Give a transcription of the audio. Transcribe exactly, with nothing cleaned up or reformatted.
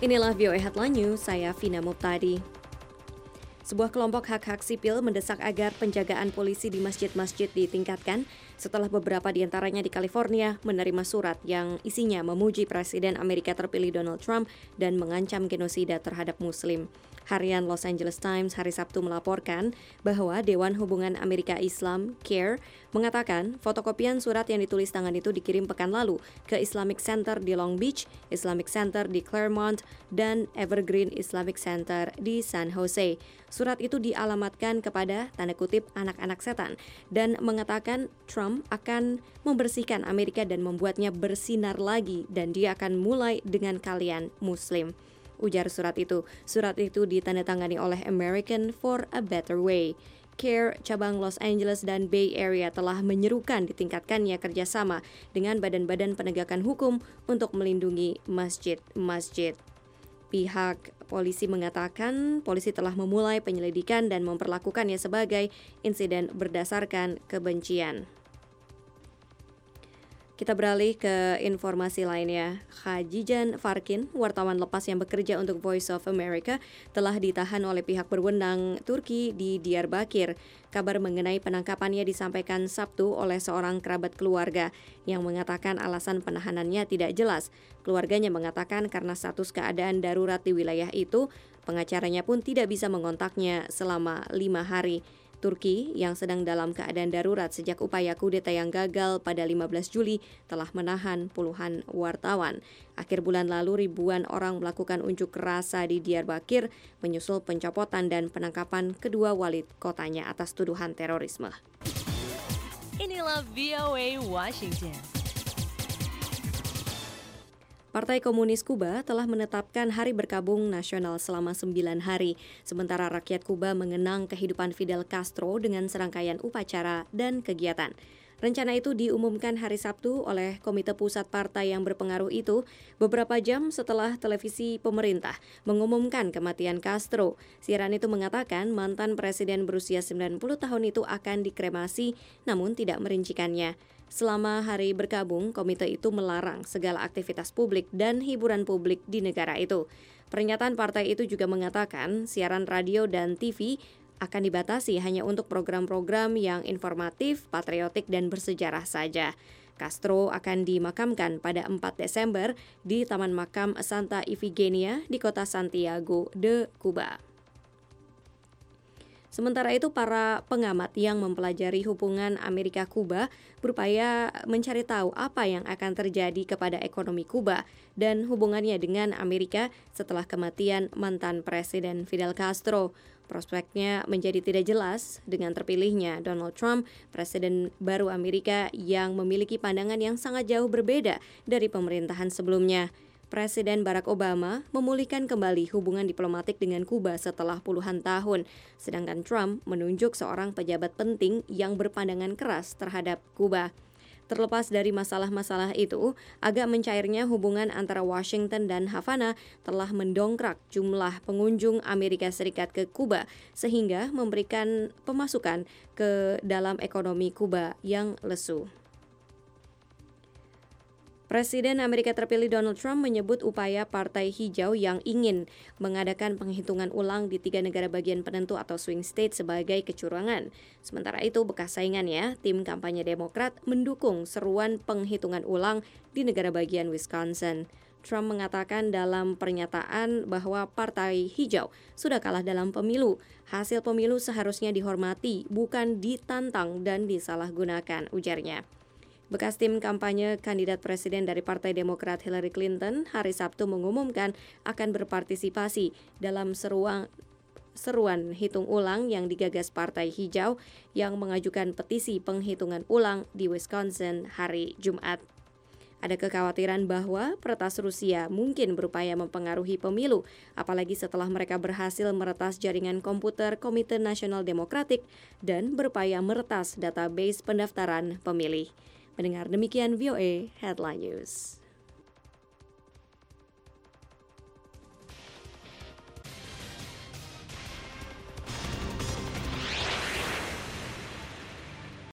Inilah V O A Headline News, saya Vina Muptadi. Sebuah kelompok hak-hak sipil mendesak agar penjagaan polisi di masjid-masjid ditingkatkan setelah beberapa di antaranya di California menerima surat yang isinya memuji Presiden Amerika terpilih Donald Trump dan mengancam genosida terhadap Muslim. Harian Los Angeles Times hari Sabtu melaporkan bahwa Dewan Hubungan Amerika Islam, C A R E, mengatakan fotokopian surat yang ditulis tangan itu dikirim pekan lalu ke Islamic Center di Long Beach, Islamic Center di Claremont, dan Evergreen Islamic Center di San Jose. Surat itu dialamatkan kepada, tanda kutip, anak-anak setan dan mengatakan Trump akan membersihkan Amerika dan membuatnya bersinar lagi dan dia akan mulai dengan kalian Muslim. Ujar surat itu. Surat itu ditandatangani oleh American for a Better Way. C A R E cabang Los Angeles dan Bay Area telah menyerukan ditingkatkannya kerjasama dengan badan-badan penegakan hukum untuk melindungi masjid-masjid. Pihak polisi mengatakan polisi telah memulai penyelidikan dan memperlakukannya sebagai insiden berdasarkan kebencian. Kita beralih ke informasi lainnya. Khajijan Farkin, wartawan lepas yang bekerja untuk Voice of America, telah ditahan oleh pihak berwenang Turki di Diyarbakir. Kabar mengenai penangkapannya disampaikan Sabtu oleh seorang kerabat keluarga yang mengatakan alasan penahanannya tidak jelas. Keluarganya mengatakan karena status keadaan darurat di wilayah itu, pengacaranya pun tidak bisa mengontaknya selama lima hari. Turki yang sedang dalam keadaan darurat sejak upaya kudeta yang gagal pada lima belas Juli telah menahan puluhan wartawan. Akhir bulan lalu ribuan orang melakukan unjuk rasa di Diyarbakir menyusul pencopotan dan penangkapan kedua wali kotanya atas tuduhan terorisme. Inilah V O A Washington. Partai Komunis Kuba telah menetapkan hari berkabung nasional selama sembilan hari, sementara rakyat Kuba mengenang kehidupan Fidel Castro dengan serangkaian upacara dan kegiatan. Rencana itu diumumkan hari Sabtu oleh Komite Pusat Partai yang berpengaruh itu beberapa jam setelah televisi pemerintah mengumumkan kematian Castro. Siaran itu mengatakan mantan presiden berusia sembilan puluh tahun itu akan dikremasi, namun tidak merincikannya. Selama hari berkabung, komite itu melarang segala aktivitas publik dan hiburan publik di negara itu. Pernyataan partai itu juga mengatakan siaran radio dan T V akan dibatasi hanya untuk program-program yang informatif, patriotik, dan bersejarah saja. Castro akan dimakamkan pada empat Desember di Taman Makam Santa Ifigenia di kota Santiago de Cuba. Sementara itu, para pengamat yang mempelajari hubungan Amerika-Kuba berupaya mencari tahu apa yang akan terjadi kepada ekonomi Kuba dan hubungannya dengan Amerika setelah kematian mantan Presiden Fidel Castro. Prospeknya menjadi tidak jelas dengan terpilihnya Donald Trump, Presiden baru Amerika yang memiliki pandangan yang sangat jauh berbeda dari pemerintahan sebelumnya. Presiden Barack Obama memulihkan kembali hubungan diplomatik dengan Kuba setelah puluhan tahun, sedangkan Trump menunjuk seorang pejabat penting yang berpandangan keras terhadap Kuba. Terlepas dari masalah-masalah itu, agak mencairnya hubungan antara Washington dan Havana telah mendongkrak jumlah pengunjung Amerika Serikat ke Kuba, sehingga memberikan pemasukan ke dalam ekonomi Kuba yang lesu. Presiden Amerika terpilih Donald Trump menyebut upaya Partai Hijau yang ingin mengadakan penghitungan ulang di tiga negara bagian penentu atau swing state sebagai kecurangan. Sementara itu, bekas saingannya, tim kampanye Demokrat, mendukung seruan penghitungan ulang di negara bagian Wisconsin. Trump mengatakan dalam pernyataan bahwa Partai Hijau sudah kalah dalam pemilu. Hasil pemilu seharusnya dihormati, bukan ditantang dan disalahgunakan, ujarnya. Bekas tim kampanye kandidat presiden dari Partai Demokrat Hillary Clinton hari Sabtu mengumumkan akan berpartisipasi dalam seruan, seruan hitung ulang yang digagas Partai Hijau yang mengajukan petisi penghitungan ulang di Wisconsin hari Jumat. Ada kekhawatiran bahwa peretas Rusia mungkin berupaya mempengaruhi pemilu, apalagi setelah mereka berhasil meretas jaringan komputer Komite Nasional Demokratik dan berupaya meretas database pendaftaran pemilih. Mendengar demikian V O A Headline News.